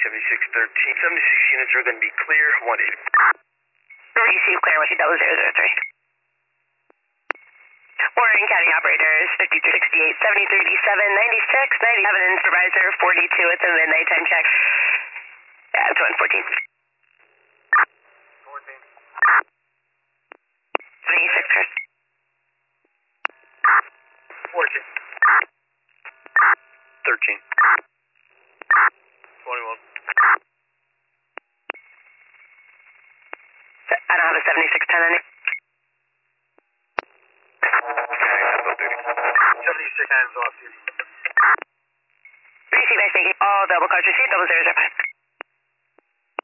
7613. 76 units are going to be clear. 180. Receive clear 12003. Warren County operators 5368, 7387, 96, 97, and supervisor 42 at the midnight time check. It's 114. 76, Chris. 14. 13. 21. I don't have a 7610 on it. 76 hands off duty. Receive, I think. All double cards received, 0005.